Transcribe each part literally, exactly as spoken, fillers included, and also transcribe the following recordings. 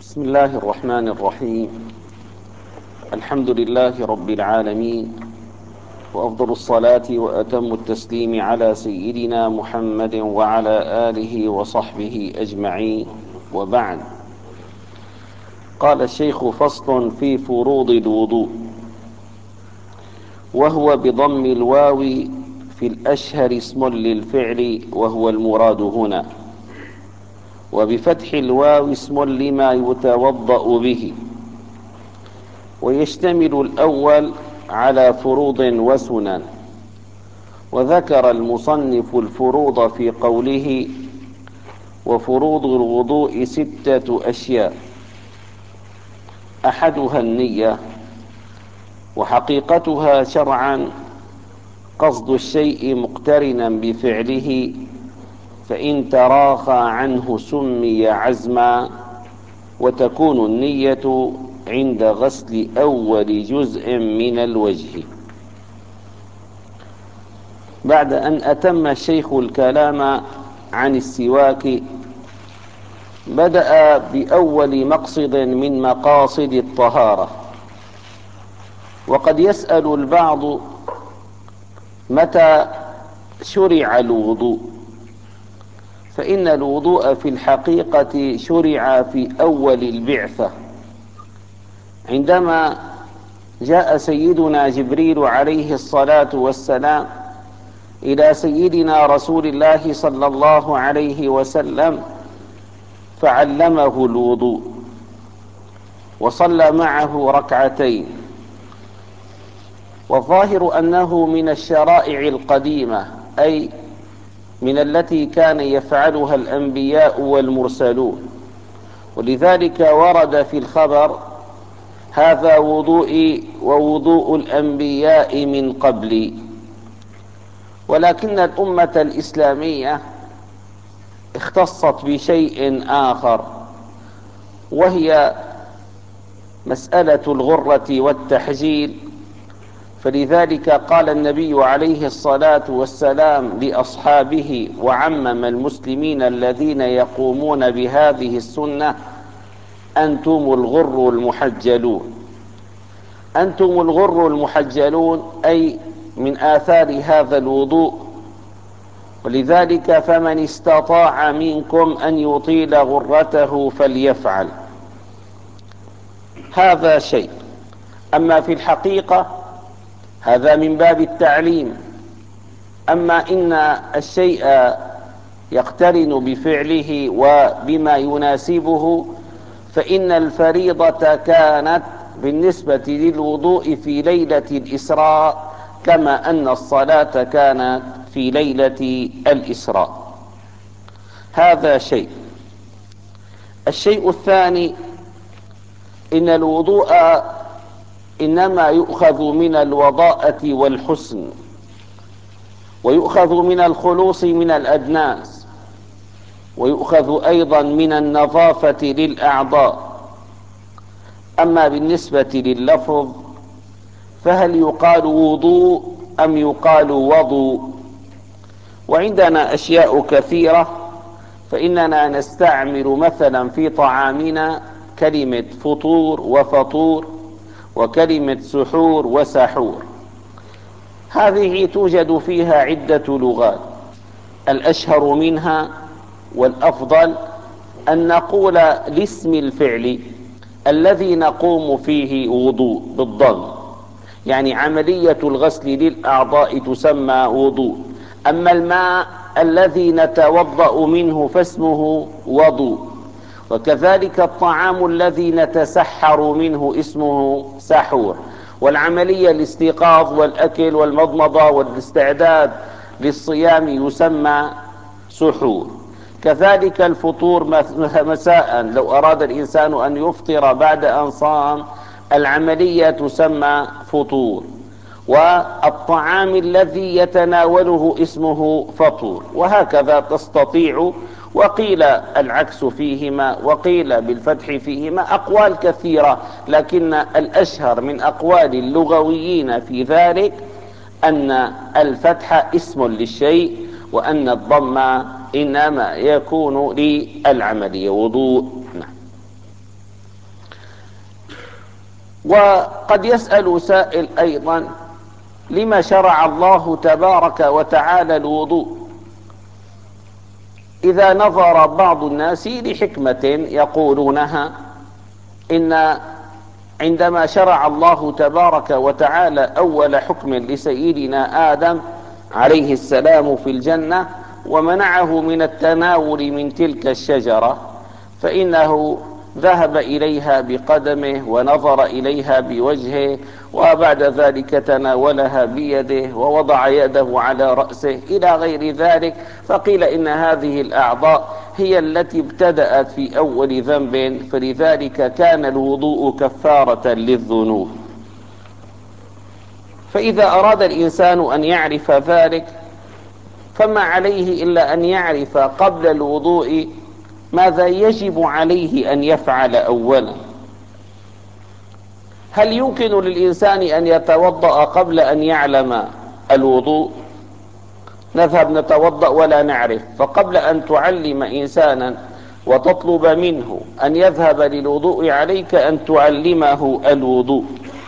بسم الله الرحمن الرحيم. الحمد لله رب العالمين، وأفضل الصلاة وأتم التسليم على سيدنا محمد وعلى آله وصحبه أجمعين، وبعد. قال الشيخ: فصل في فروض الوضوء، وهو بضم الواو في الأشهر اسم للفعل وهو المراد هنا، وبفتح الواو اسم لما يتوضأ به. ويشتمل الأول على فروض وسنن، وذكر المصنف الفروض في قوله: وفروض الوضوء ستة أشياء، أحدها النية، وحقيقتها شرعا قصد الشيء مقترنا بفعله، فإن تراخى عنه سمي عزما، وتكون النية عند غسل أول جزء من الوجه. بعد أن أتم الشيخ الكلام عن السواك، بدأ بأول مقصد من مقاصد الطهارة. وقد يسأل البعض: متى شرع الوضوء؟ فإن الوضوء في الحقيقة شرع في أول البعثة، عندما جاء سيدنا جبريل عليه الصلاة والسلام إلى سيدنا رسول الله صلى الله عليه وسلم، فعلمه الوضوء وصلى معه ركعتين. والظاهر أنه من الشرائع القديمة، أي من التي كان يفعلها الأنبياء والمرسلون، ولذلك ورد في الخبر: هذا وضوئي ووضوء الأنبياء من قبلي. ولكن الأمة الإسلامية اختصت بشيء آخر، وهي مسألة الغرة والتحجيل. فلذلك قال النبي عليه الصلاة والسلام لأصحابه وعمم المسلمين الذين يقومون بهذه السنة: أنتم الغر المحجلون. أنتم الغر المحجلون، أي من آثار هذا الوضوء. ولذلك فمن استطاع منكم أن يطيل غرته فليفعل. هذا شيء. أما في الحقيقة هذا من باب التعليم. أما إن الشيء يقترن بفعله وبما يناسبه، فإن الفريضة كانت بالنسبة للوضوء في ليلة الإسراء، كما أن الصلاة كانت في ليلة الإسراء. هذا شيء. الشيء الثاني: إن الوضوء إنما يؤخذ من الوضاءة والحسن، ويؤخذ من الخلوص من الأدناس، ويؤخذ أيضا من النظافة للأعضاء. أما بالنسبة لللفظ، فهل يقال وضوء أم يقال وضوء؟ وعندنا أشياء كثيرة، فإننا نستعمل مثلا في طعامنا كلمة فطور وفطور، وكلمة سحور وسحور. هذه توجد فيها عدة لغات. الأشهر منها والأفضل أن نقول لاسم الفعل الذي نقوم فيه وضوء بالضم، يعني عملية الغسل للأعضاء تسمى وضوء. أما الماء الذي نتوضأ منه فاسمه وضوء، وكذلك الطعام الذي نتسحر منه اسمه سحور، والعملية الاستيقاظ والأكل والمضمضة والاستعداد للصيام يسمى سحور. كذلك الفطور مساء، لو أراد الإنسان أن يفطر بعد أن صام، العملية تسمى فطور. والطعام الذي يتناوله اسمه فطور، وهكذا تستطيع. وقيل العكس فيهما، وقيل بالفتح فيهما، أقوال كثيرة، لكن الأشهر من أقوال اللغويين في ذلك أن الفتح اسم للشيء، وأن الضم إنما يكون للعملية. وضوء. نعم. وقد يسأل سائل أيضا: لما شرع الله تبارك وتعالى الوضوء؟ إذا نظر بعض الناس لحكمة يقولونها إن عندما شرع الله تبارك وتعالى أول حكم لسيدنا آدم عليه السلام في الجنة ومنعه من التناول من تلك الشجرة، فإنه ذهب إليها بقدمه ونظر إليها بوجهه، وبعد ذلك تناولها بيده ووضع يده على رأسه إلى غير ذلك. فقيل إن هذه الأعضاء هي التي ابتدأت في أول ذنب، فلذلك كان الوضوء كفارة للذنوب. فإذا أراد الإنسان أن يعرف ذلك فما عليه إلا أن يعرف قبل الوضوء ماذا يجب عليه أن يفعل أولا. هل يمكن للإنسان أن يتوضأ قبل أن يعلم الوضوء؟ نذهب نتوضأ ولا نعرف، فقبل أن تعلم إنسانا وتطلب منه أن يذهب للوضوء عليك أن تعلمه الوضوء.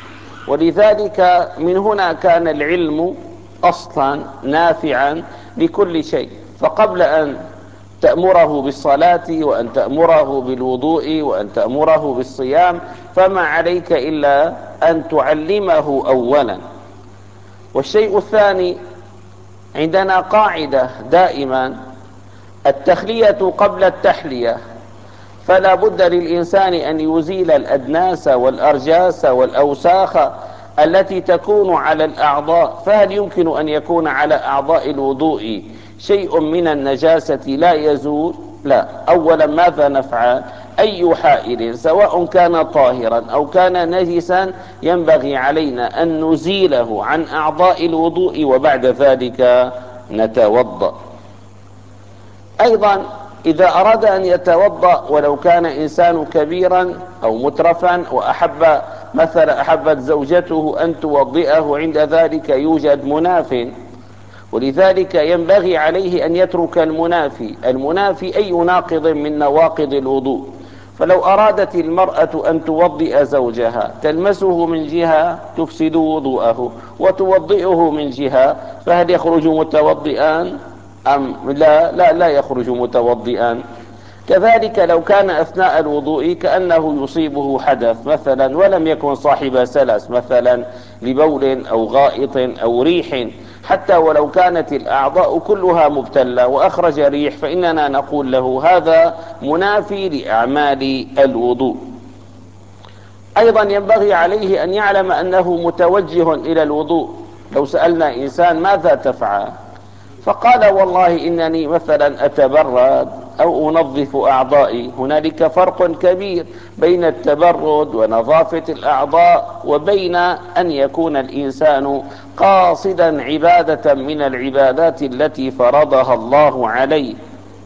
ولذلك من هنا كان العلم أصلا نافعا لكل شيء. فقبل أن تأمره بالصلاة وأن تأمره بالوضوء وأن تأمره بالصيام فما عليك إلا أن تعلمه أولا. والشيء الثاني، عندنا قاعدة دائما: التخلية قبل التحلية. فلا بد للإنسان أن يزيل الأدناس والأرجاس والأوساخ التي تكون على الأعضاء. فهل يمكن أن يكون على أعضاء الوضوء شيء من النجاسة لا يزول؟ لا. أولا ماذا نفعل؟ أي حائل سواء كان طاهرا أو كان نجسا ينبغي علينا أن نزيله عن أعضاء الوضوء وبعد ذلك نتوضأ. أيضا إذا أراد أن يتوضأ ولو كان إنسان كبيرا أو مترفا وأحب مثلا أحبت زوجته أن توضئه، عند ذلك يوجد مناف، ولذلك ينبغي عليه أن يترك المنافي. المنافي أي ناقض من نواقض الوضوء. فلو أرادت المرأة أن توضئ زوجها تلمسه من جهة تفسد وضوءه وتوضئه من جهة، فهل يخرج متوضئا أم لا؟ لا لا يخرج متوضئا. كذلك لو كان أثناء الوضوء كأنه يصيبه حدث مثلا ولم يكن صاحب سلس مثلا لبول أو غائط أو ريح، حتى ولو كانت الأعضاء كلها مبتلة وأخرج ريح، فإننا نقول له هذا منافي لأعمال الوضوء. أيضا ينبغي عليه أن يعلم أنه متوجه إلى الوضوء. لو سألنا إنسان ماذا تفعل فقال والله إنني مثلا أتبرد أو أنظف أعضائي، هنالك فرق كبير بين التبرد ونظافة الأعضاء وبين أن يكون الإنسان قاصدا عبادة من العبادات التي فرضها الله عليه.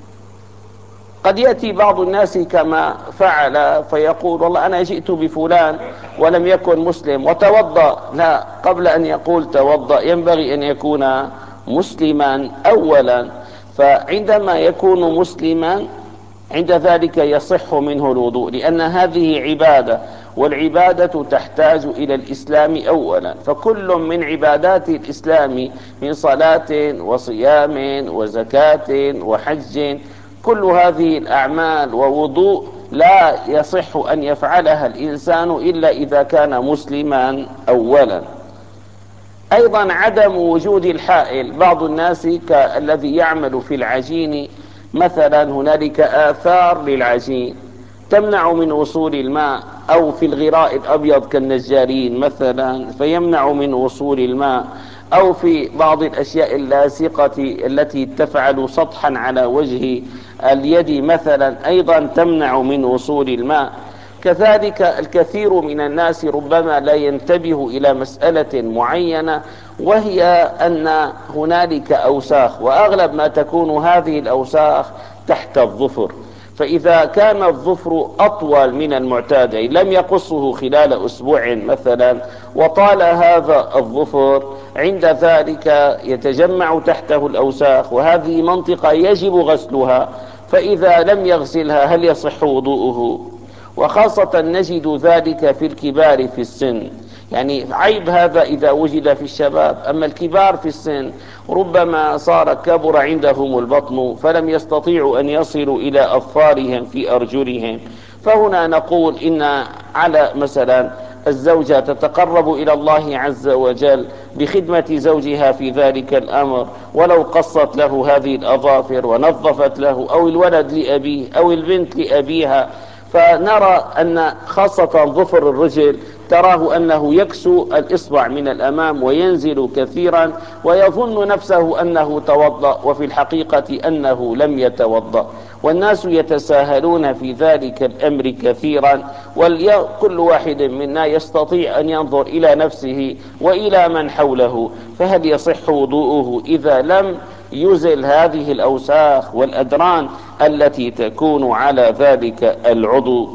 قد يأتي بعض الناس كما فعل فيقول والله أنا جئت بفلان ولم يكن مسلم وتوضأ. لا، قبل أن يقول توضأ ينبغي أن يكون مسلما أولا. فعندما يكون مسلما عند ذلك يصح منه الوضوء، لأن هذه عبادة، والعبادة تحتاج إلى الإسلام أولا. فكل من عبادات الإسلام من صلاة وصيام وزكاة وحج، كل هذه الأعمال ووضوء لا يصح أن يفعلها الإنسان إلا إذا كان مسلما أولا. أيضا عدم وجود الحائل. بعض الناس كالذي يعمل في العجين مثلا هنالك آثار للعجين تمنع من وصول الماء، أو في الغراء الأبيض كالنجارين مثلا فيمنع من وصول الماء، أو في بعض الأشياء اللاصقة التي تفعل سطحا على وجه اليد مثلا أيضا تمنع من وصول الماء. كذلك الكثير من الناس ربما لا ينتبه إلى مسألة معينة، وهي أن هنالك أوساخ، وأغلب ما تكون هذه الأوساخ تحت الظفر. فإذا كان الظفر أطول من المعتاد، لم يقصه خلال أسبوع مثلا وطال هذا الظفر، عند ذلك يتجمع تحته الأوساخ، وهذه منطقة يجب غسلها. فإذا لم يغسلها هل يصح وضوءه؟ وخاصة نجد ذلك في الكبار في السن. يعني عيب هذا إذا وجد في الشباب، أما الكبار في السن ربما صار كبر عندهم البطن فلم يستطيعوا أن يصلوا إلى أظفارهم في أرجلهم. فهنا نقول إن على مثلا الزوجة تتقرب إلى الله عز وجل بخدمة زوجها في ذلك الأمر، ولو قصت له هذه الأظافر ونظفت له، أو الولد لأبيه أو البنت لأبيها. فنرى أن خاصة ظفر الرجل تراه أنه يكسو الإصبع من الأمام وينزل كثيرا ويظن نفسه أنه توضأ، وفي الحقيقة أنه لم يتوضأ، والناس يتساهلون في ذلك الأمر كثيرا. وكل واحد منا يستطيع أن ينظر إلى نفسه وإلى من حوله، فهل يصح وضوءه إذا لم يزل هذه الأوساخ والأدران التي تكون على ذلك العضو؟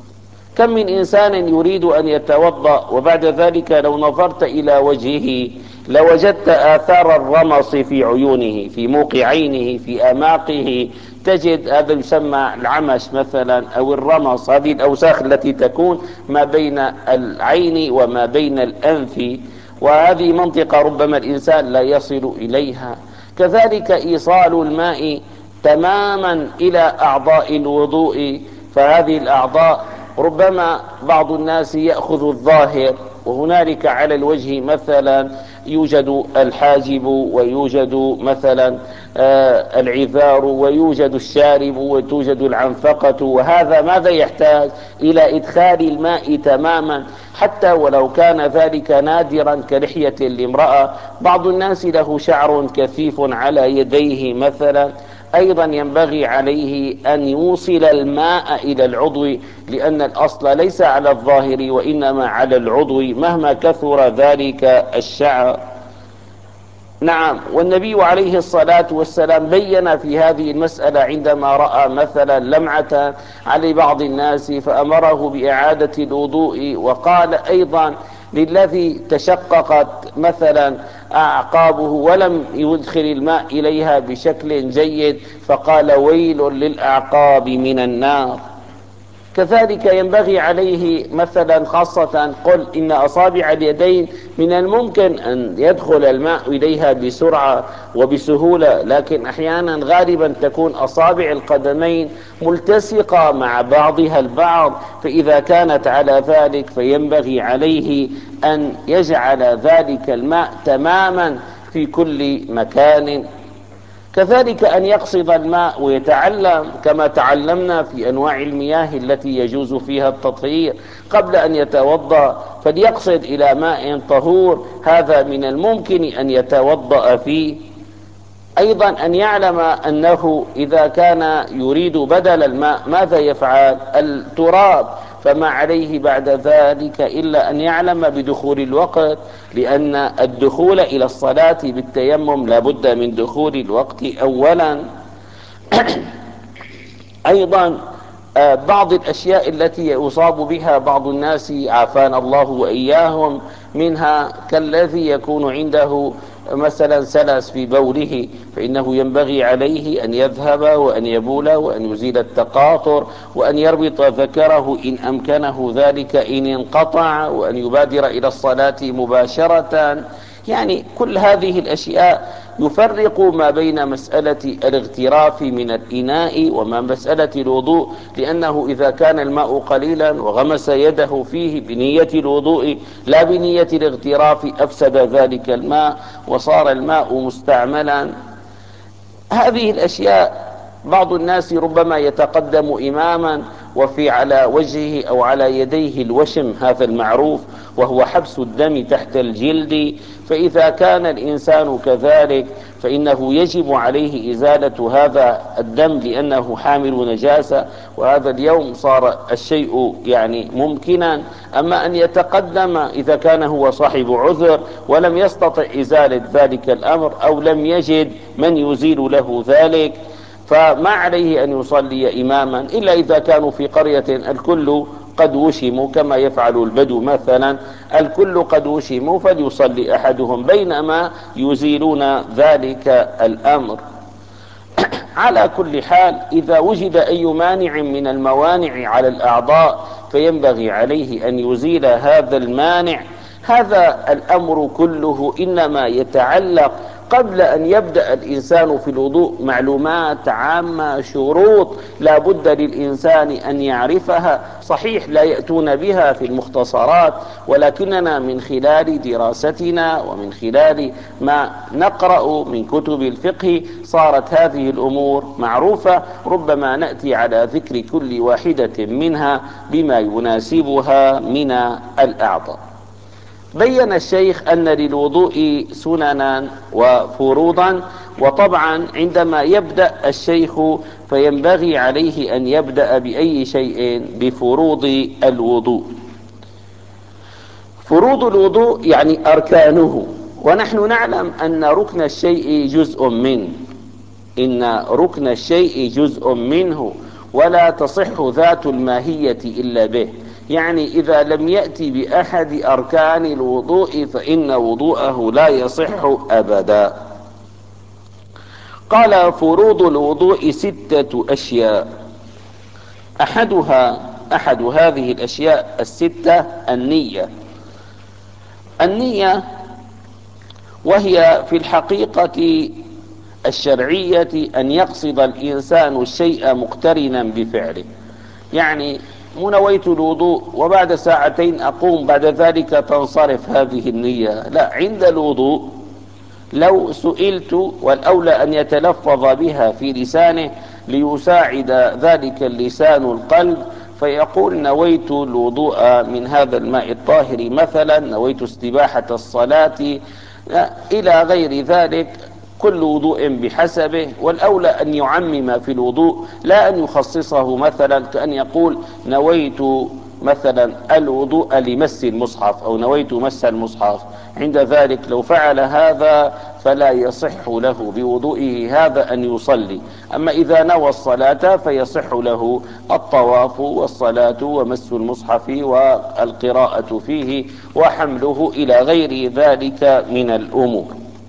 كم من إنسان يريد أن يتوضأ وبعد ذلك لو نظرت إلى وجهه لوجدت آثار الرمص في عيونه، في موقعينه، في أماقه، تجد هذا يسمى العمش مثلا أو الرمص، هذه الأوساخ التي تكون ما بين العين وما بين الأنف، وهذه منطقة ربما الإنسان لا يصل إليها. كذلك إيصال الماء تماما إلى أعضاء الوضوء، فهذه الأعضاء ربما بعض الناس يأخذ الظاهر، وهنالك على الوجه مثلا يوجد الحاجب ويوجد مثلا آه العذار ويوجد الشارب وتوجد العنفقة، وهذا ماذا يحتاج؟ إلى إدخال الماء تماما، حتى ولو كان ذلك نادرا كلحية الامرأة. بعض الناس له شعر كثيف على يديه مثلا، أيضا ينبغي عليه أن يوصل الماء إلى العضو، لأن الأصل ليس على الظاهر وإنما على العضو مهما كثر ذلك الشعر. نعم، والنبي عليه الصلاة والسلام بين في هذه المسألة عندما رأى مثلا لمعة على بعض الناس فأمره بإعادة الوضوء، وقال أيضا للذي تشققت مثلا أعقابه ولم يدخل الماء إليها بشكل جيد فقال ويل للأعقاب من النار. كذلك ينبغي عليه مثلا خاصة قل إن أصابع اليدين من الممكن أن يدخل الماء إليها بسرعة وبسهولة، لكن أحيانا غالبا تكون أصابع القدمين ملتصقة مع بعضها البعض، فإذا كانت على ذلك فينبغي عليه أن يجعل ذلك الماء تماما في كل مكان. كذلك أن يقصد الماء ويتعلم كما تعلمنا في أنواع المياه التي يجوز فيها التطهير قبل أن يتوضأ، فليقصد إلى ماء طهور هذا من الممكن أن يتوضأ فيه. أيضا أن يعلم أنه إذا كان يريد بدل الماء ماذا يفعل؟ التراب، فما عليه بعد ذلك إلا أن يعلم بدخول الوقت، لأن الدخول إلى الصلاة بالتيمم لا بد من دخول الوقت أولا. أيضا بعض الأشياء التي يصاب بها بعض الناس عافانا الله وإياهم منها كالذي يكون عنده مثلا سلس في بوله، فإنه ينبغي عليه أن يذهب وأن يبول وأن يزيل التقاطر وأن يربط ذكره إن أمكنه ذلك إن انقطع، وأن يبادر إلى الصلاة مباشرة. يعني كل هذه الأشياء يفرق ما بين مسألة الاغتراف من الإناء وما مسألة الوضوء، لأنه إذا كان الماء قليلا وغمس يده فيه بنية الوضوء لا بنية الاغتراف أفسد ذلك الماء وصار الماء مستعملا. هذه الأشياء بعض الناس ربما يتقدم إماما وفي على وجهه أو على يديه الوشم، هذا المعروف وهو حبس الدم تحت الجلد، فإذا كان الإنسان كذلك فإنه يجب عليه إزالة هذا الدم لأنه حامل نجاسة، وهذا اليوم صار الشيء يعني ممكنا. أما أن يتقدم إذا كان هو صاحب عذر ولم يستطع إزالة ذلك الأمر أو لم يجد من يزيل له ذلك فما عليه أن يصلي إماما، إلا إذا كانوا في قرية الكل قد وشموا كما يفعل البدو مثلا، الكل قد وشموا فليصلي أحدهم بينما يزيلون ذلك الأمر. على كل حال إذا وجد أي مانع من الموانع على الأعضاء فينبغي عليه أن يزيل هذا المانع. هذا الأمر كله إنما يتعلق قبل أن يبدأ الإنسان في الوضوء معلومات عامة، شروط لا بد للإنسان أن يعرفها. صحيح لا يأتون بها في المختصرات، ولكننا من خلال دراستنا ومن خلال ما نقرأ من كتب الفقه صارت هذه الأمور معروفة. ربما نأتي على ذكر كل واحدة منها بما يناسبها من الأعضاء. بين الشيخ أن للوضوء سننا وفروضا، وطبعا عندما يبدأ الشيخ فينبغي عليه أن يبدأ بأي شيء؟ بفروض الوضوء. فروض الوضوء يعني أركانه، ونحن نعلم أن ركن الشيء جزء منه، إن ركن الشيء جزء منه ولا تصح ذات الماهية إلا به. يعني إذا لم يأتي بأحد أركان الوضوء فإن وضوءه لا يصح أبدا. قال: فروض الوضوء ستة أشياء. أحدها أحد هذه الأشياء الستة النية. النية وهي في الحقيقة الشرعية أن يقصد الإنسان الشيء مقترنا بفعله. يعني نويت الوضوء وبعد ساعتين أقوم بعد ذلك تنصرف هذه النية، لا، عند الوضوء لو سئلت والأولى أن يتلفظ بها في لسانه ليساعد ذلك اللسان القلب، فيقول: نويت الوضوء من هذا الماء الطاهر مثلا، نويت استباحة الصلاة إلى غير ذلك. كل وضوء بحسبه، والأولى أن يعمم في الوضوء لا أن يخصصه، مثلا كأن يقول: نويت مثلا الوضوء لمس المصحف أو نويت مس المصحف. عند ذلك لو فعل هذا فلا يصح له بوضوئه هذا أن يصلي. أما إذا نوى الصلاة فيصح له الطواف والصلاة ومس المصحف والقراءة فيه وحمله إلى غير ذلك من الأمور.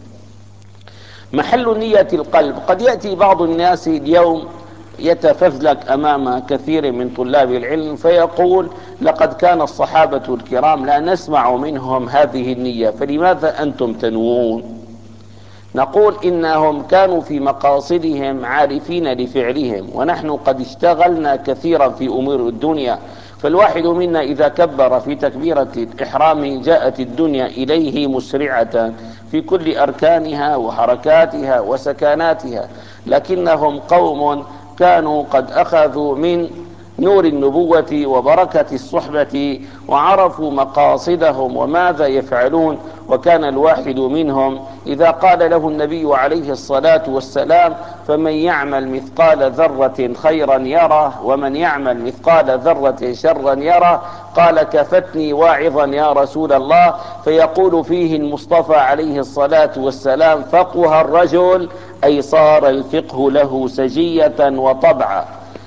محل نية القلب. قد يأتي بعض الناس اليوم يتفزلك أمام كثير من طلاب العلم فيقول: لقد كان الصحابة الكرام لا نسمع منهم هذه النية، فلماذا أنتم تنوون؟ نقول: إنهم كانوا في مقاصدهم عارفين لفعلهم، ونحن قد اشتغلنا كثيرا في أمور الدنيا. فالواحد منا إذا كبر في تكبيرة الإحرام جاءت الدنيا إليه مسرعة في كل أركانها وحركاتها وسكناتها، لكنهم قوم كانوا قد أخذوا من نور النبوة وبركة الصحبة وعرفوا مقاصدهم وماذا يفعلون. وكان الواحد منهم إذا قال له النبي عليه الصلاة والسلام: فمن يعمل مثقال ذرة خيرا يره ومن يعمل مثقال ذرة شرا يره، قال: كفتني واعظا يا رسول الله. فيقول فيه المصطفى عليه الصلاة والسلام: فقه الرجل، أي صار الفقه له سجية وطبعا.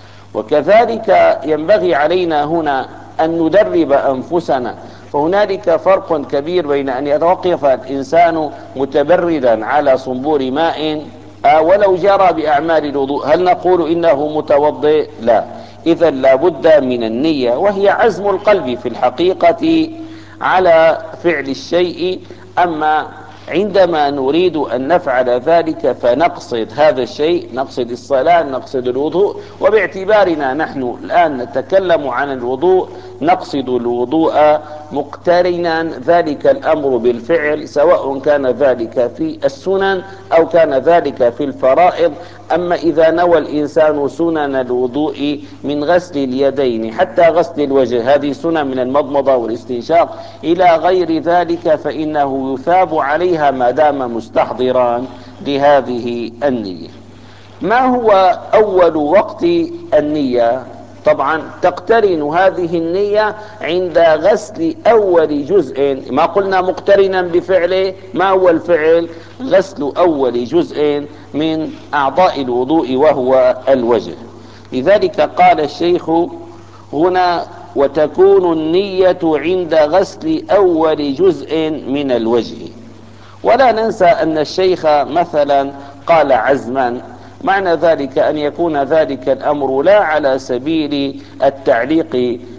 وكذلك ينبغي علينا هنا أن ندرب أنفسنا، فهنالك فرق كبير بين أن يتوقف الإنسان متبردا على صنبور ماء ولو جرى بأعمال الوضوء، هل نقول إنه متوضئ؟ لا. إذا لا بد من النية، وهي عزم القلب في الحقيقة على فعل الشيء. أما عندما نريد أن نفعل ذلك فنقصد هذا الشيء، نقصد الصلاة، نقصد الوضوء. وباعتبارنا نحن الآن نتكلم عن الوضوء، نقصد الوضوء مقترنا ذلك الأمر بالفعل، سواء كان ذلك في السنن أو كان ذلك في الفرائض. أما إذا نوى الإنسان سنن الوضوء من غسل اليدين حتى غسل الوجه، هذه سنن من المضمضة والاستنشاق إلى غير ذلك، فإنه يثاب عليها ما دام مستحضرا لهذه النية. ما هو أول وقت النية؟ طبعا تقترن هذه النية عند غسل أول جزء، ما قلنا مقترنا بفعله، ما هو الفعل؟ غسل أول جزء من أعضاء الوضوء وهو الوجه. لذلك قال الشيخ هنا: وتكون النية عند غسل أول جزء من الوجه. ولا ننسى أن الشيخ مثلا قال عزما، معنى ذلك أن يكون ذلك الأمر لا على سبيل التعليق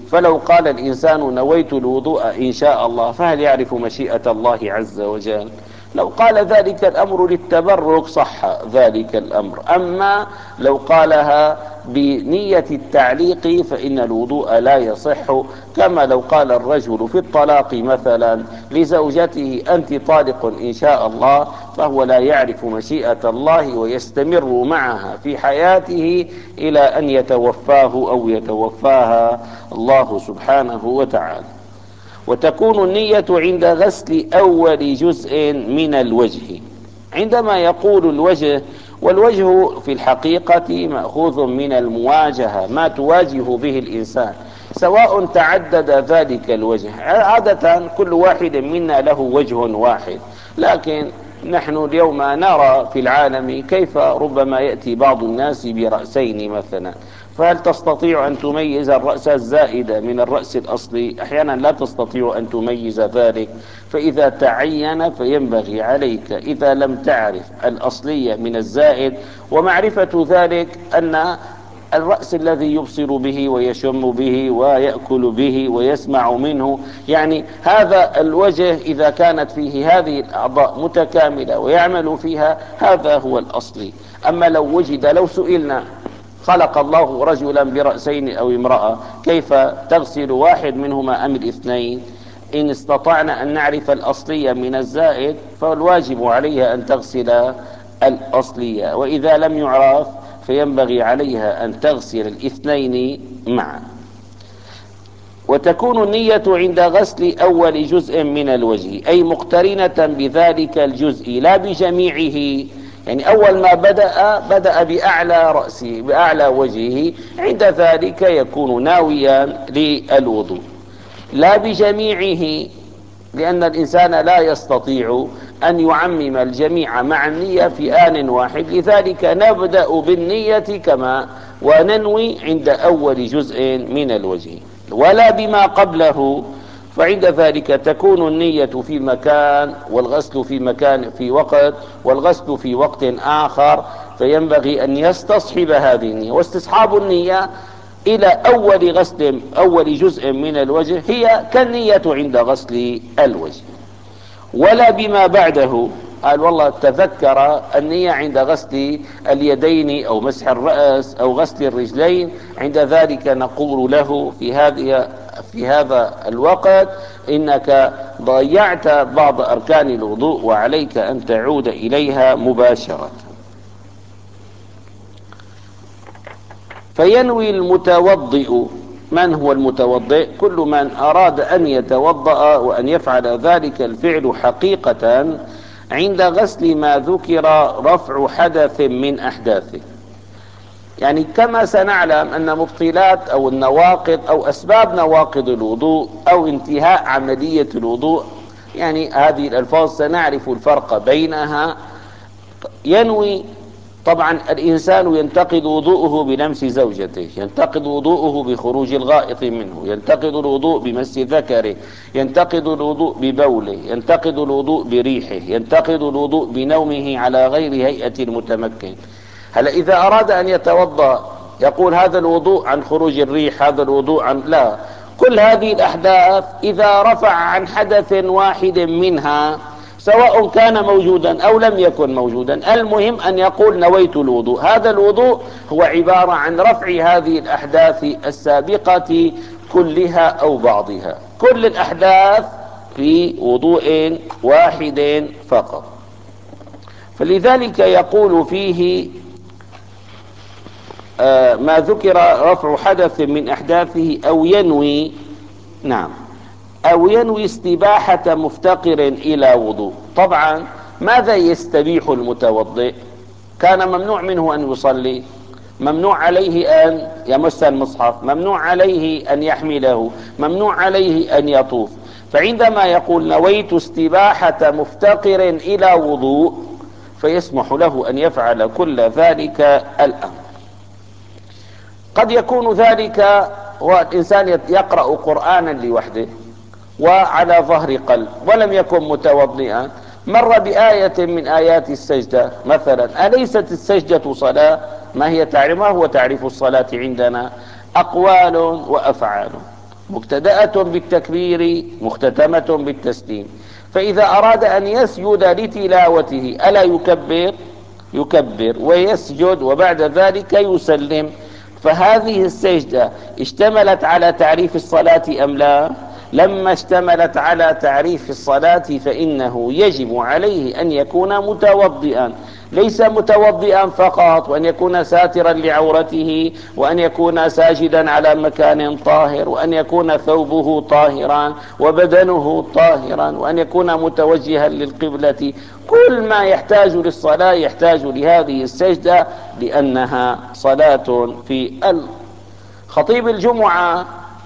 فلو قال الإنسان نويت الوضوء إن شاء الله، فهل يعرف مشيئة الله عز وجل؟ لو قال ذلك الأمر للتبرك صح ذلك الأمر، أما لو قالها بنية التعليق فإن الوضوء لا يصح. كما لو قال الرجل في الطلاق مثلا لزوجته أنت طالق إن شاء الله، فهو لا يعرف مشيئة الله ويستمر معها في حياته إلى أن يتوفاه أو يتوفاها الله سبحانه وتعالى. وتكون النية عند غسل أول جزء من الوجه. عندما يقول الوجه، والوجه في الحقيقة مأخوذ من المواجهة، ما تواجه به الإنسان، سواء تعدد ذلك الوجه. عادة كل واحد منا له وجه واحد، لكن نحن اليوم نرى في العالم كيف ربما يأتي بعض الناس برأسين مثلا، فهل تستطيع أن تميز الرأس الزائد من الرأس الأصلي؟ أحيانا لا تستطيع أن تميز ذلك. فإذا تعين فينبغي عليك إذا لم تعرف الأصلية من الزائد، ومعرفة ذلك أن الرأس الذي يبصر به ويشم به ويأكل به ويسمع منه، يعني هذا الوجه إذا كانت فيه هذه الأعضاء متكاملة ويعمل فيها، هذا هو الأصلي. أما لو وجد، لو سئلنا خلق الله رجلا برأسين أو امرأة، كيف تغسل واحد منهما أم الاثنين؟ إن استطعنا أن نعرف الأصلية من الزائد فالواجب عليها أن تغسل الأصلية، وإذا لم يعرف فينبغي عليها أن تغسل الاثنين معا. وتكون النية عند غسل أول جزء من الوجه، أي مقترنة بذلك الجزء لا بجميعه. يعني أول ما بدأ بدأ بأعلى رأسه بأعلى وجهه، عند ذلك يكون ناويا للوضوء، لا بجميعه، لأن الإنسان لا يستطيع أن يعمم الجميع مع النية في آن واحد. لذلك نبدأ بالنية كما وننوي عند أول جزء من الوجه، ولا بما قبله، فعند ذلك تكون النية في مكان والغسل في مكان في وقت والغسل في وقت آخر، فينبغي أن يستصحب هذه النية. واستصحاب النية إلى أول غسل أول جزء من الوجه هي كالنية عند غسل الوجه، ولا بما بعده. قال والله تذكر النية عند غسل اليدين أو مسح الرأس أو غسل الرجلين، عند ذلك نقول له في هذه في هذا الوقت إنك ضيعت بعض أركان الوضوء وعليك أن تعود إليها مباشرة. فينوي المتوضئ. من هو المتوضئ؟ كل من أراد أن يتوضأ وأن يفعل ذلك الفعل حقيقة عند غسل ما ذكر رفع حدث من أحداثه. يعني كما سنعلم أن مبطلات أو النواقض أو أسباب نواقض الوضوء أو انتهاء عملية الوضوء، يعني هذه الألفاظ سنعرف الفرق بينها. ينوي، طبعا الإنسان ينتقض وضوءه بلمس زوجته، ينتقض وضوءه بخروج الغائط منه، ينتقض الوضوء بمس ذكره، ينتقض الوضوء ببوله، ينتقض الوضوء بريحه، ينتقض الوضوء بنومه على غير هيئة المتمكن. هلا إذا أراد أن يتوضأ يقول هذا الوضوء عن خروج الريح، هذا الوضوء عن لا، كل هذه الأحداث إذا رفع عن حدث واحد منها سواء كان موجودا أو لم يكن موجودا، المهم أن يقول نويت الوضوء. هذا الوضوء هو عبارة عن رفع هذه الأحداث السابقة كلها أو بعضها، كل الأحداث في وضوء واحد فقط. فلذلك يقول فيه آه ما ذكر رفع حدث من أحداثه أو ينوي، نعم، أو ينوي استباحة مفتقر إلى وضوء. طبعا ماذا يستبيح المتوضئ؟ كان ممنوع منه أن يصلي، ممنوع عليه أن يمس المصحف، ممنوع عليه أن يحمله، ممنوع عليه أن يطوف. فعندما يقول نويت استباحة مفتقر إلى وضوء فيسمح له أن يفعل كل ذلك الأمر. قد يكون ذلك والإنسان يقرأ قرآنا لوحده وعلى ظهر قلب ولم يكن متوضئا، مر بآية من آيات السجدة مثلا، أليست السجدة صلاة؟ ما هي تعريف ما هو تعريف الصلاة عندنا؟ أقوال وأفعال. مبتدأة بالتكبير مختتمة بالتسليم. فإذا أراد أن يسجد لتلاوته ألا يكبر؟ يكبر ويسجد وبعد ذلك يسلم. فهذه السجدة اشتملت على تعريف الصلاة أم لا؟ لما اشتملت على تعريف الصلاة فإنه يجب عليه أن يكون متوضئا، ليس متوضئا فقط، وأن يكون ساترا لعورته، وأن يكون ساجدا على مكان طاهر، وأن يكون ثوبه طاهرا وبدنه طاهرا، وأن يكون متوجها للقبلة. كل ما يحتاج للصلاة يحتاج لهذه السجدة لأنها صلاة في خطيب الجمعة.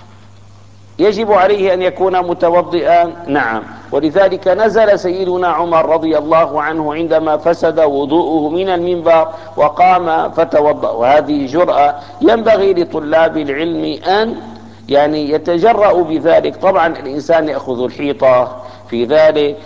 يجب عليه أن يكون متوضئا، نعم. ولذلك نزل سيدنا عمر رضي الله عنه عندما فسد وضوءه من المنبر وقام فتوضأ. وهذه جرأة ينبغي لطلاب العلم أن يعني يتجرأ بذلك. طبعا الإنسان يأخذ الحيطة في ذلك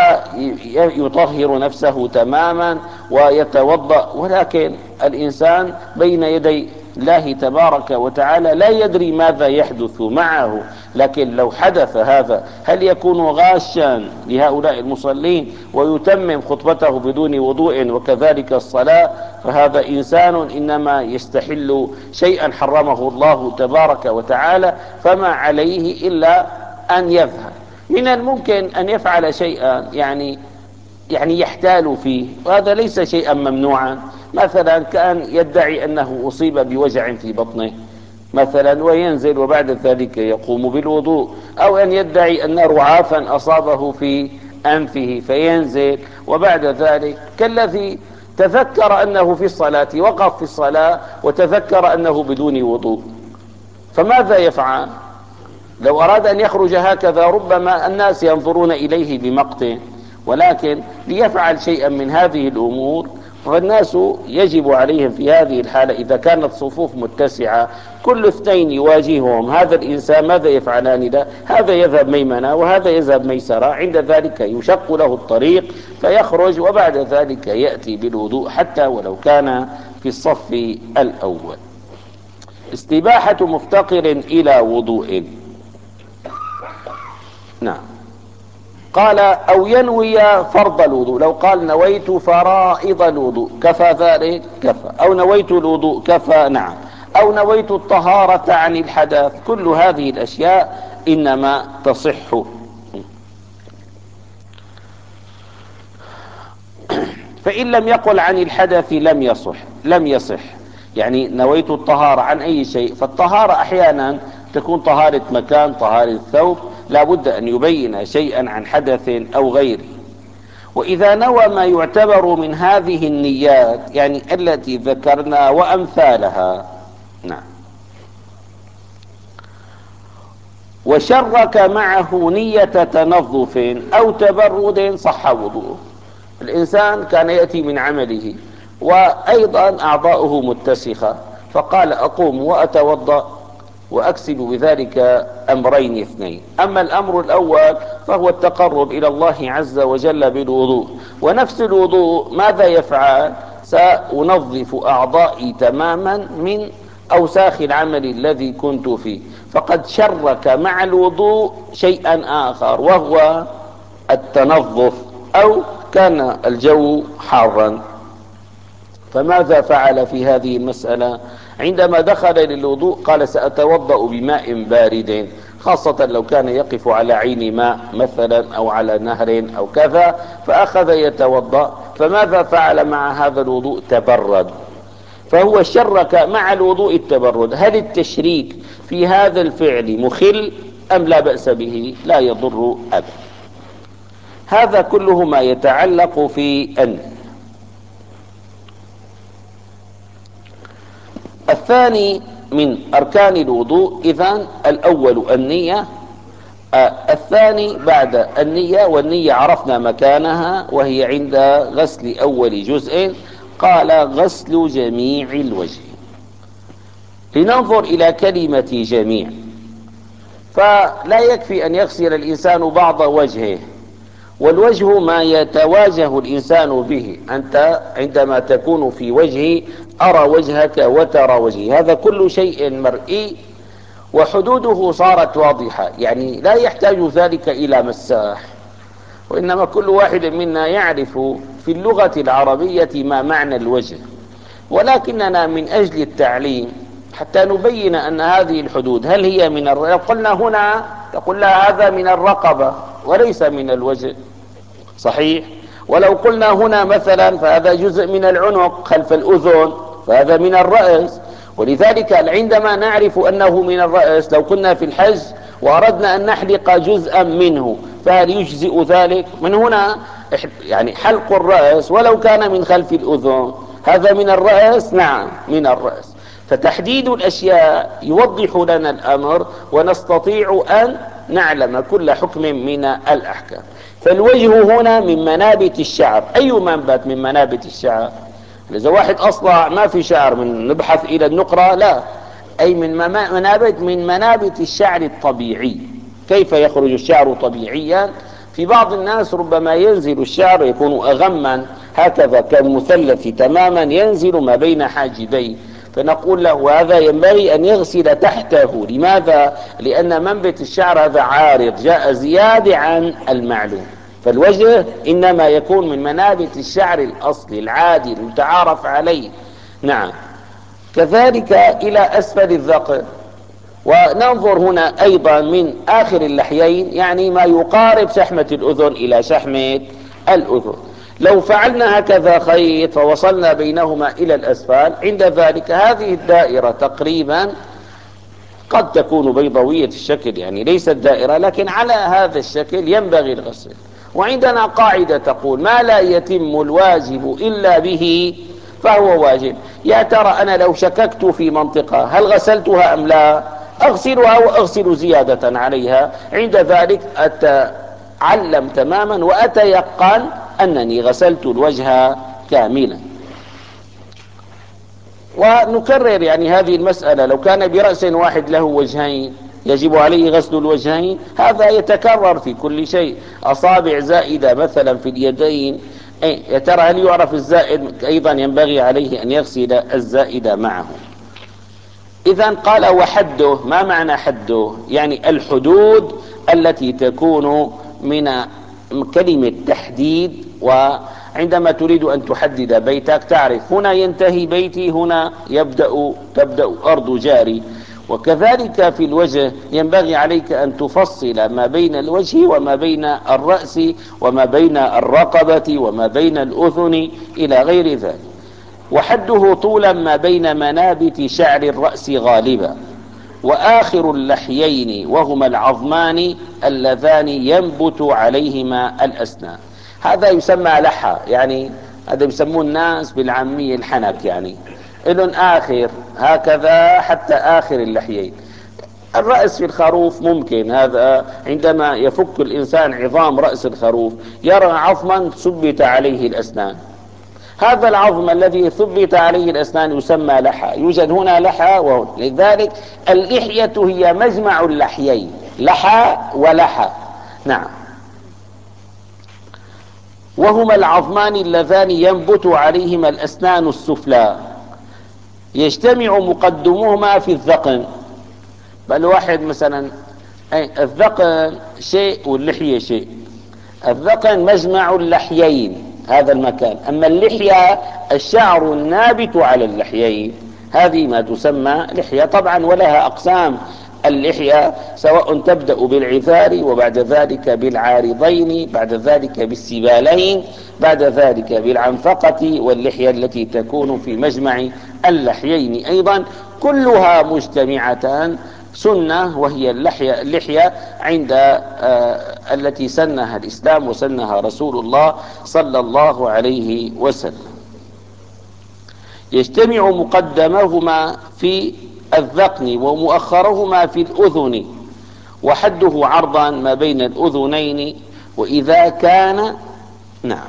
فيطهر نفسه تماما ويتوضأ، ولكن الإنسان بين يدي الله تبارك وتعالى لا يدري ماذا يحدث معه. لكن لو حدث هذا هل يكون غاشا لهؤلاء المصلين ويتمم خطبته بدون وضوء وكذلك الصلاة؟ فهذا إنسان إنما يستحل شيئا حرمه الله تبارك وتعالى، فما عليه إلا أن يذهب. من الممكن أن يفعل شيئا يعني يعني يحتال فيه، وهذا ليس شيئا ممنوعا. مثلا كان يدعي أنه أصيب بوجع في بطنه مثلا وينزل وبعد ذلك يقوم بالوضوء، أو أن يدعي أن رعافا أصابه في أنفه فينزل وبعد ذلك، كالذي تذكر أنه في الصلاة وقف في الصلاة وتذكر أنه بدون وضوء، فماذا يفعل؟ لو أراد أن يخرج هكذا ربما الناس ينظرون إليه بمقت، ولكن ليفعل شيئا من هذه الأمور. فالناس يجب عليهم في هذه الحالة إذا كانت صفوف متسعة كل اثنين يواجههم هذا الإنسان ماذا يفعلان له؟ هذا يذهب ميمنة وهذا يذهب ميسرة، عند ذلك يشق له الطريق فيخرج وبعد ذلك يأتي بالوضوء حتى ولو كان في الصف الأول. استباحة مفتقر إلى وضوء. نعم. قال أو ينوي فرض الوضوء، لو قال نويت فرائض الوضوء كفى ذلك؟ كفى. أو نويت الوضوء كفى، نعم. أو نويت الطهارة عن الحدث، كل هذه الأشياء إنما تصح. فإن لم يقل عن الحدث لم يصح لم يصح يعني نويت الطهارة عن أي شيء، فالطهارة أحيانا تكون طهارة مكان، طهارة ثوب، لا بد أن يبين شيئا عن حدث أو غيره. وإذا نوى ما يعتبر من هذه النيات يعني التي ذكرنا وأمثالها، نعم، وشرك معه نية تنظف أو تبرد صح وضوءه. الإنسان كان يأتي من عمله وأيضا أعضاؤه متسخة، فقال أقوم وأتوضأ وأكسب بذلك أمرين اثنين. أما الأمر الأول فهو التقرب إلى الله عز وجل بالوضوء، ونفس الوضوء ماذا يفعل؟ سأنظف أعضائي تماما من أوساخ العمل الذي كنت فيه. فقد شرك مع الوضوء شيئا آخر وهو التنظف، أو كان الجو حارا. فماذا فعل في هذه المسألة؟ عندما دخل للوضوء قال سأتوضأ بماء بارد، خاصة لو كان يقف على عين ماء مثلا أو على نهر أو كذا، فأخذ يتوضأ. فماذا فعل مع هذا الوضوء؟ تبرد. فهو شرك مع الوضوء التبرد. هل التشريك في هذا الفعل مخل أم لا بأس به؟ لا يضر أبدا. هذا كله ما يتعلق في النية. الثاني من أركان الوضوء إذن الأول النية، آه الثاني بعد النية، والنية عرفنا مكانها وهي عند غسل أول جزء، قال غسل جميع الوجه. لننظر إلى كلمة جميع، فلا يكفي أن يغسل الإنسان بعض وجهه، والوجه ما يتواجه الإنسان به. أنت عندما تكون في وجهي أرى وجهك وترى وجهي، هذا كل شيء مرئي وحدوده صارت واضحة، يعني لا يحتاج ذلك إلى مساح، وإنما كل واحد منا يعرف في اللغة العربية ما معنى الوجه، ولكننا من أجل التعليم حتى نبين أن هذه الحدود هل هي من الر... لو قلنا هنا تقول لا هذا من الرقبة وليس من الوجه، صحيح؟ ولو قلنا هنا مثلا فهذا جزء من العنق خلف الأذن، فهذا من الرأس. ولذلك عندما نعرف أنه من الرأس، لو كنا في الحج وأردنا أن نحلق جزءا منه فهل يجزئ ذلك؟ من هنا يعني حلق الرأس ولو كان من خلف الأذن هذا من الرأس، نعم من الرأس. فتحديد الأشياء يوضح لنا الأمر ونستطيع أن نعلم كل حكم من الأحكام. فالوجه هنا من منابت الشعر. أي منبت من منابت الشعر؟ إذا واحد أصلع ما في شعر من نبحث إلى النقرة، لا، أي من منابت من منابت الشعر الطبيعي. كيف يخرج الشعر طبيعيا؟ في بعض الناس ربما ينزل الشعر يكون أغما هكذا كالمثلث تماما، ينزل ما بين حاجبيه، فنقول له هذا ينبغي أن يغسل تحته. لماذا؟ لأن منبت الشعر هذا عارض جاء زيادة عن المعلوم. فالوجه إنما يكون من منابت الشعر الأصلي العادي المتعارف عليه، نعم. كذلك إلى أسفل الذقن. وننظر هنا أيضا من آخر اللحيين، يعني ما يقارب شحمة الأذن إلى شحمة الأذن. لو فعلنا هكذا خيط فوصلنا بينهما إلى الأسفل، عند ذلك هذه الدائرة تقريبا قد تكون بيضاوية الشكل، يعني ليست دائرة، لكن على هذا الشكل ينبغي الغسل. وعندنا قاعدة تقول ما لا يتم الواجب إلا به فهو واجب. يا ترى أنا لو شككت في منطقة هل غسلتها أم لا؟ أغسلها وأغسل زيادة عليها، عند ذلك أتعلم تماما وأتيقن أنني غسلت الوجه كاملا. ونكرر يعني هذه المسألة، لو كان برأس واحد له وجهين يجب عليه غسل الوجهين، هذا يتكرر في كل شيء. أصابع زائدة مثلا في اليدين، يا ترى هل يعرف الزائد؟ أيضا ينبغي عليه أن يغسل الزائد معه. إذا قال وحده. ما معنى حده؟ يعني الحدود التي تكون من كلمة تحديد. وعندما تريد أن تحدد بيتك تعرف هنا ينتهي بيتي، هنا يبدأ تبدأ أرض جاري. وكذلك في الوجه ينبغي عليك أن تفصل ما بين الوجه وما بين الرأس وما بين الرقبة وما بين الأذن إلى غير ذلك. وحده طولا ما بين منابت شعر الرأس غالبا، وآخر اللحيين وهما العظمان اللذان ينبت عليهما الأسنان. هذا يسمى لحى، يعني هذا يسمون الناس بالعامية الحنك، يعني إلن آخر هكذا حتى آخر اللحيين. الرأس في الخروف ممكن هذا عندما يفك الإنسان عظام رأس الخروف يرى عظما ثبت عليه الأسنان، هذا العظم الذي ثبت عليه الأسنان يسمى لحى. يوجد هنا لحى وهنا، لذلك اللحية هي مجمع اللحيين، لحى ولحى، نعم. وهما العظمان اللذان ينبت عليهما الأسنان السفلى، يجتمع مقدمهما في الذقن. بل واحد مثلا الذقن شيء واللحية شيء. الذقن مجمع اللحيين هذا المكان، أما اللحية الشعر النابت على اللحيين، هذه ما تسمى لحية. طبعا ولها أقسام اللحية، سواء تبدأ بالعثار وبعد ذلك بالعارضين، بعد ذلك بالسبالين، بعد ذلك بالعنفقة، واللحية التي تكون في مجمع اللحيين أيضا، كلها مجتمعة سنة، وهي اللحية, اللحية عند آه التي سنها الإسلام وسنها رسول الله صلى الله عليه وسلم. يجتمع مقدمهما في الذقن ومؤخرهما في الأذن، وحده عرضا ما بين الأذنين. وإذا كان، نعم،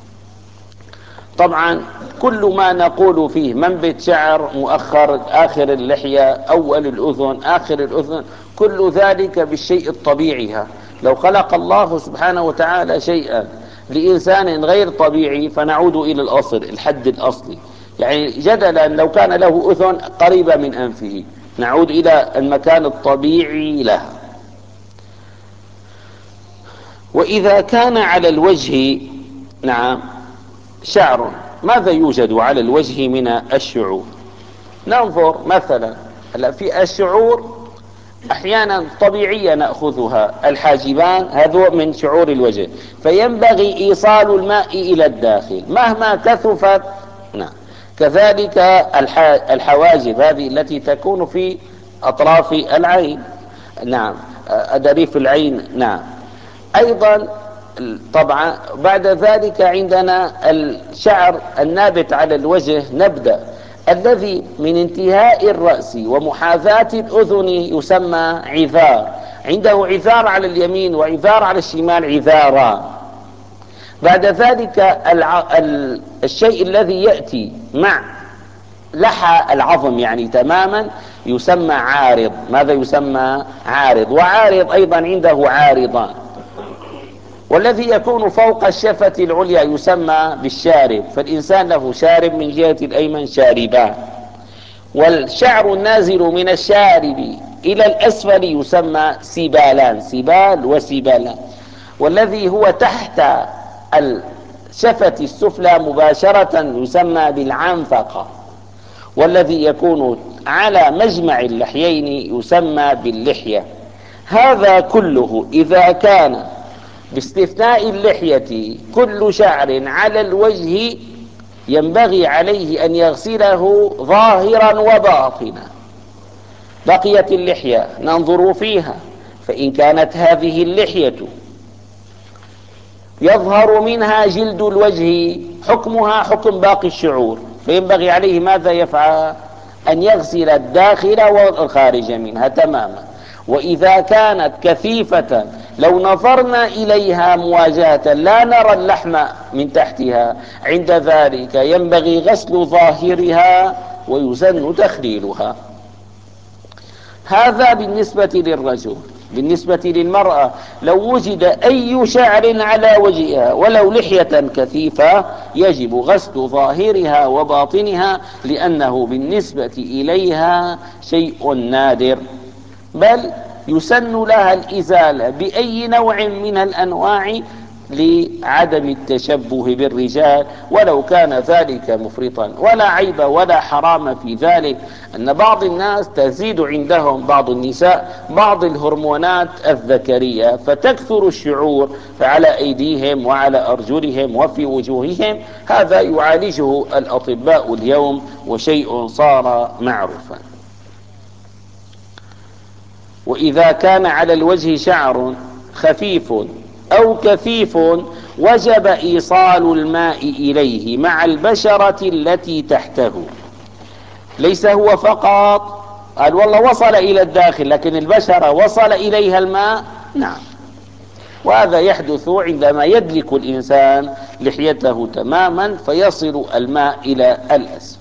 طبعا كل ما نقول فيه منبت شعر، مؤخر، آخر اللحية، أول الأذن، آخر الأذن، كل ذلك بالشيء الطبيعي. لو خلق الله سبحانه وتعالى شيئا لإنسان غير طبيعي فنعود إلى الأصل، الحد الأصلي. يعني جدلا لو كان له أذن قريبة من أنفه نعود إلى المكان الطبيعي لها. وإذا كان على الوجه نعم شعر، ماذا يوجد على الوجه من الشعور؟ ننظر مثلا، هلا في الشعور احيانا طبيعية نأخذها، الحاجبان هذا من شعور الوجه، فينبغي ايصال الماء الى الداخل مهما كثفت. نعم. كذلك الحواجب هذه التي تكون في اطراف العين، نعم، أدريف العين، نعم. ايضا طبعا بعد ذلك عندنا الشعر النابت على الوجه، نبدأ الذي من انتهاء الرأس ومحاذاة الأذن يسمى عذار، عنده عذار على اليمين وعذار على الشمال، عذاران. بعد ذلك الع... ال... الشيء الذي يأتي مع لحى العظم يعني تماما يسمى عارض. ماذا يسمى؟ عارض. وعارض أيضا عنده عارضان. والذي يكون فوق الشفة العليا يسمى بالشارب، فالإنسان له شارب من جهة الأيمن شاربان. والشعر النازل من الشارب إلى الأسفل يسمى سبالان، سبال وسبالان. والذي هو تحت الشفة السفلى مباشرة يسمى بالعنفقة. والذي يكون على مجمع اللحيين يسمى باللحية. هذا كله إذا كان باستثناء اللحية كل شعر على الوجه ينبغي عليه أن يغسله ظاهرا وباطنا. بقيت اللحية ننظر فيها، فإن كانت هذه اللحية يظهر منها جلد الوجه حكمها حكم باقي الشعور، فينبغي عليه ماذا يفعل؟ أن يغسل الداخل والخارج منها تماما. وإذا كانت كثيفة لو نظرنا إليها مواجهة لا نرى اللحم من تحتها، عند ذلك ينبغي غسل ظاهرها ويسن تخليلها. هذا بالنسبة للرجل. بالنسبة للمرأة لو وجد أي شعر على وجهها ولو لحية كثيفة يجب غسل ظاهرها وباطنها، لأنه بالنسبة إليها شيء نادر، بل يسن لها الإزالة بأي نوع من الأنواع لعدم التشبه بالرجال ولو كان ذلك مفرطا. ولا عيب ولا حرام في ذلك، أن بعض الناس تزيد عندهم بعض النساء بعض الهرمونات الذكرية فتكثر الشعور فعلى أيديهم وعلى أرجلهم وفي وجوههم. هذا يعالجه الأطباء اليوم وشيء صار معروفا. وإذا كان على الوجه شعر خفيف أو كثيف وجب إيصال الماء إليه مع البشرة التي تحته. ليس هو فقط قال والله وصل إلى الداخل لكن البشرة وصل إليها الماء، نعم. وهذا يحدث عندما يدلك الإنسان لحيته تماما فيصل الماء إلى الأسفل.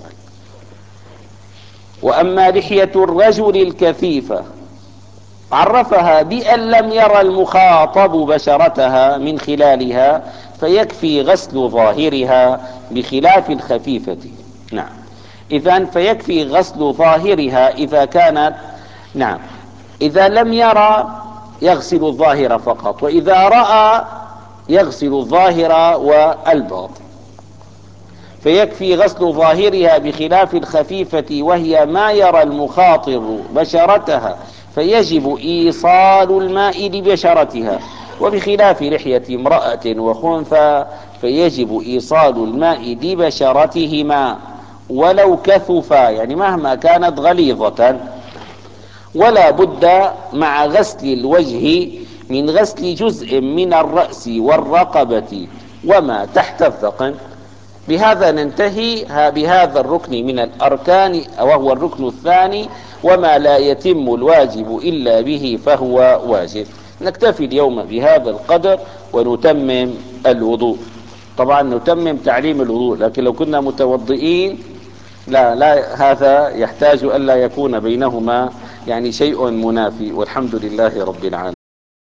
وأما لحية الرجل الكثيفة عرفها بأن لم يرى المخاطب بشرتها من خلالها فيكفي غسل ظاهرها بخلاف الخفيفة. نعم. إذن فيكفي غسل ظاهرها إذا كانت، نعم، إذا لم يرى يغسل الظاهر فقط، وإذا رأى يغسل الظاهر والباطن. فيكفي غسل ظاهرها بخلاف الخفيفة وهي ما يرى المخاطب بشرتها فيجب إيصال الماء لبشرتها. وبخلاف لحية امرأة وخنثى فيجب إيصال الماء لبشرتهما ولو كثفا، يعني مهما كانت غليظة. ولا بد مع غسل الوجه من غسل جزء من الرأس والرقبة وما تحت الذقن. بهذا ننتهي بهذا الركن من الأركان وهو الركن الثاني. وما لا يتم الواجب إلا به فهو واجب. نكتفي اليوم بهذا القدر ونتمم الوضوء. طبعا نتمم تعليم الوضوء، لكن لو كنا متوضئين لا لا هذا يحتاج ألا يكون بينهما يعني شيء منافي. والحمد لله رب العالمين.